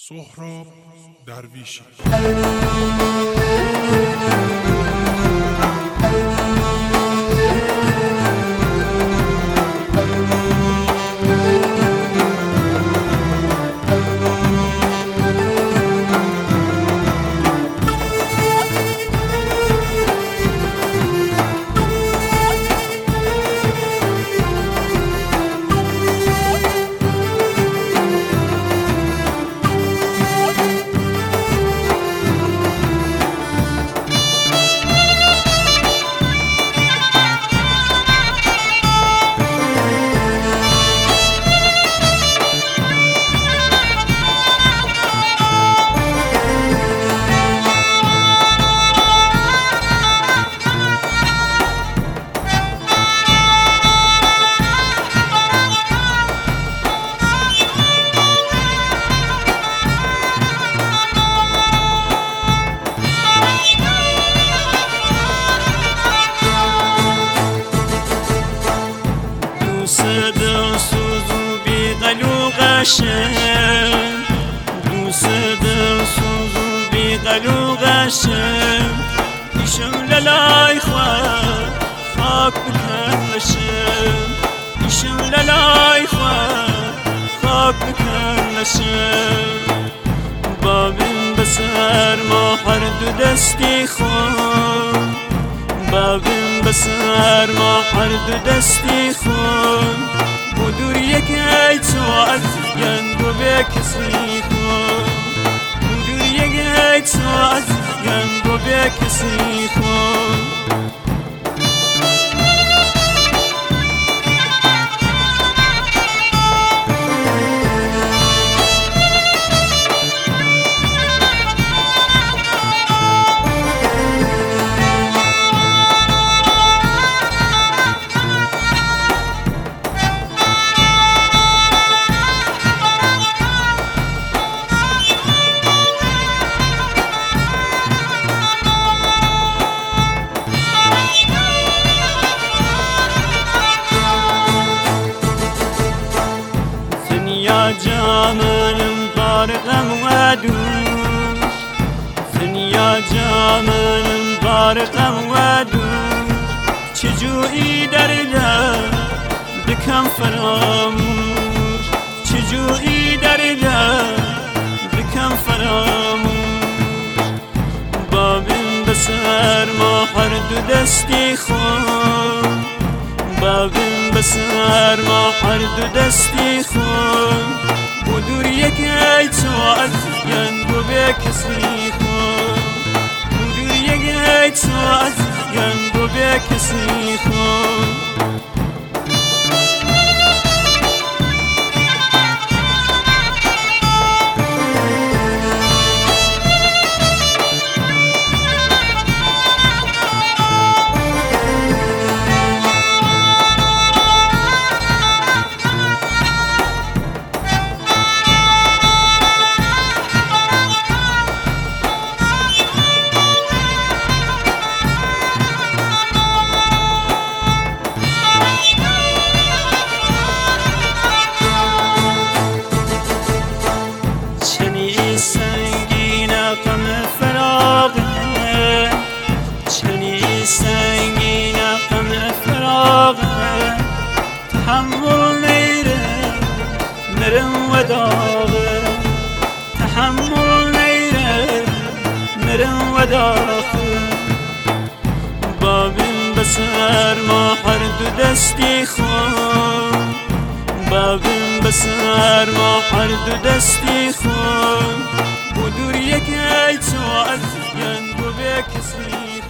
سهراب درویشی. دوست دلسوز و بی‌قل قشم ایشم للای خواه خاک بکرشم ایشم للای خواه خاک بکرشم بابیم بسر ما هر دو دستی خون بابیم بسر ما هر دو دستی خون بدور یک ای تو از گندو به کسی خون بدور یک ای تو از گندو به کسی خون جامنم بارقم و دوش دنیا جامنم بارقم و دوش چجوری در دل بکم فراموش چجوری در دل بکم فراموش بابیم بسر ما هر دو دستی خون بابیم بسر ما هر دو دستی خون بدور یک ای تو از گندو به کسی خون بدور یک ای تو از گندو به کسی خون تحمل نیره نرم و داغه تحمل نیره نرم و داغه بابیم بسر ما هر دو دستی خون بابیم بسر ما هر دو دستی خون بدور یک ای تو از گندو به کسی